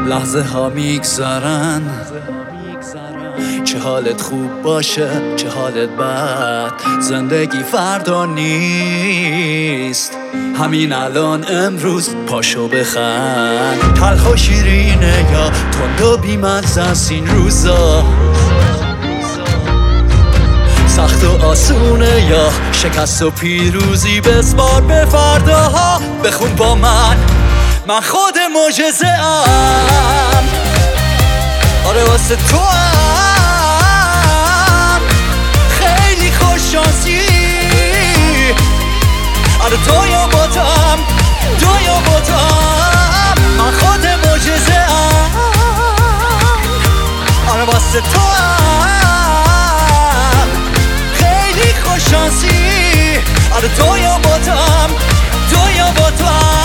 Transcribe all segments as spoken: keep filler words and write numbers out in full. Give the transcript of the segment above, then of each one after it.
لحظه ها میگذرن، چه حالت خوب باشه چه حالت بد، زندگی فردا نیست، همین الان امروز پاشو بخند. تلخ و شیرینه یا تند و بی‌مزه است این روزا، سخت و آسونه یا شکست و پیروزی، بسپار به فرداها. بخون با من، من خود معجزه ام، آره واسه تو ام، خیلی خوششانسی، آره تو یا باتم تو یا باتم، من خود معجزه ام، آره واسه تو ام، خیلی خوششانسی، آره تو یا باتم تو یا باتم.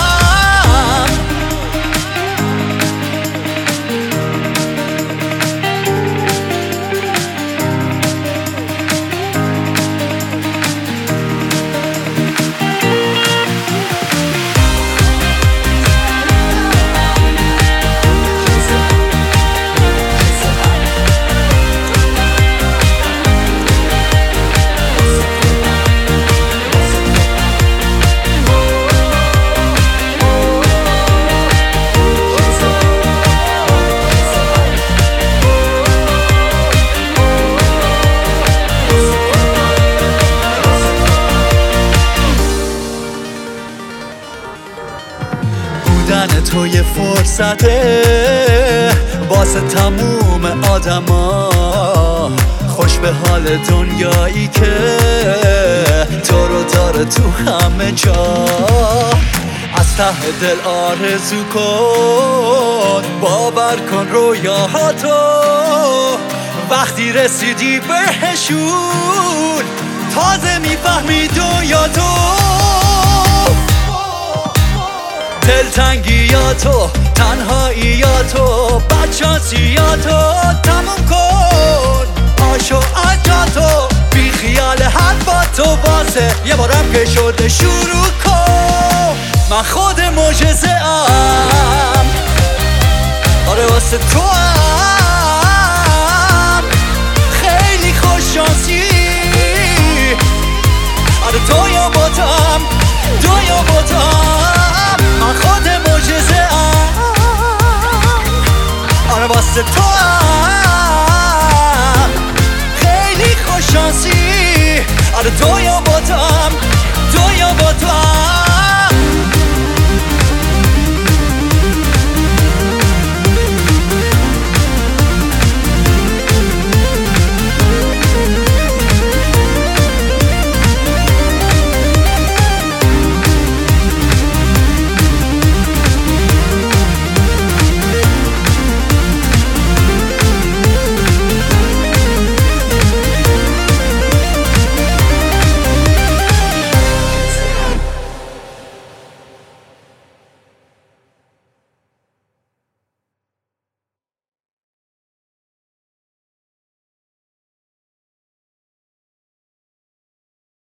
بودن تو یه فرصته واسه تموم آدما، خوش به حال دنیایی که تو رو داره تو همه جا. از ته دل آرزو کن، باور کن رویاهاتو، وقتی رسیدی بهشون تازه میفهمی دنیا تو. دلتنگیاتو، تنهاییاتو، بدشانسیاتو تموم کن، آشو اجاتو، بی خیال حرفاتو، واسه یه بارم که شده شروع کن. من خود معجزه ام، آره واسه تو ام، خیلی خوششانسی، آره تو یا باتم تو یا باتم، من خود معجزه ام، آره واسه تو